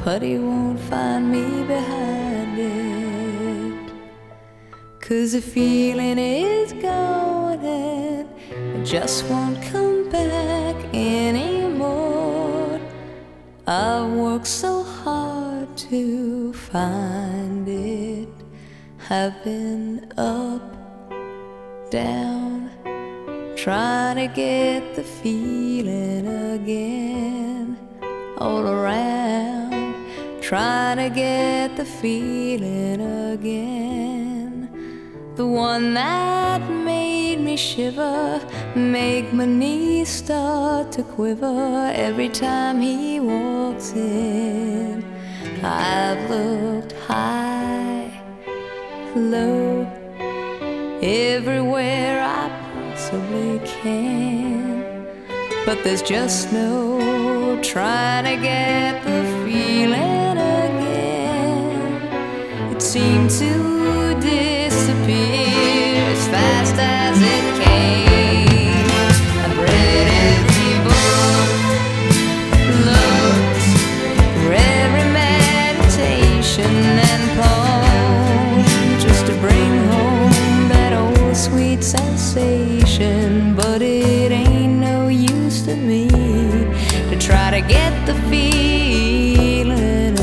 but he won't find me behind it. 'Cause the feeling is gone and it just won't come back anymore. I've worked so hard to find it. I've been up, down, trying to get the feeling again. All around, trying to get the feeling again. The one that made me shiver, make my knees start to quiver every time he walks in. I've looked high, low, everywhere I possibly can, but there's just no trying to get the feeling again. It seemed to disappear as fast as it came. I've read every book, looked for every meditation and poem, just to bring home that old sweet sensation. But it ain't no use to me to try to get the feeling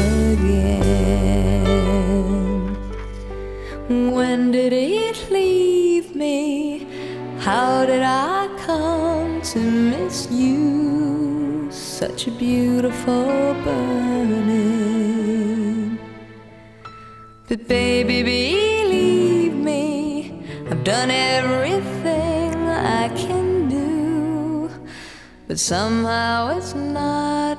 again. When did it leave me? How did I come to miss you? Such a beautiful burning. But baby, believe me, I've done everything I can do, but somehow it's not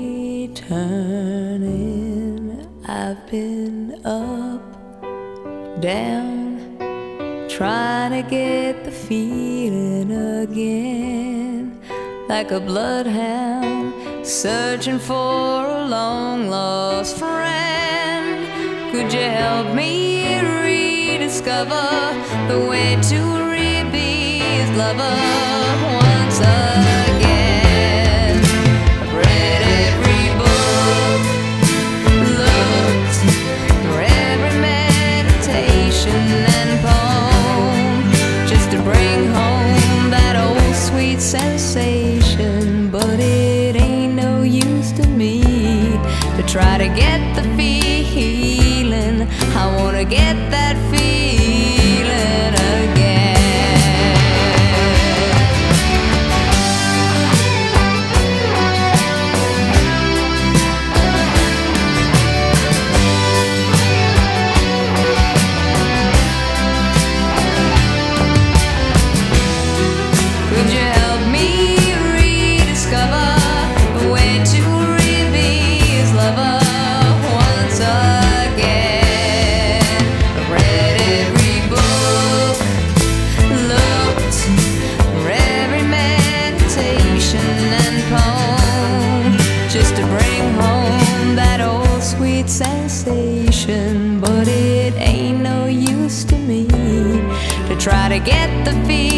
returning. I've been up, down, trying to get the feeling again, like a bloodhound searching for a long-lost friend. Could you help me rediscover the way to be his lover once again? I've read every book, looked for every meditation and poem, just to bring home that old sweet sensation. But it ain't no use to me to try to get the feeling. I wanna get that feeling again. Could you help me rediscover the way to be his lover once again? I've read every book, looked for every meditation and poem, just to bring home that old sweet sensation. But it ain't no use to me to try to get the feeling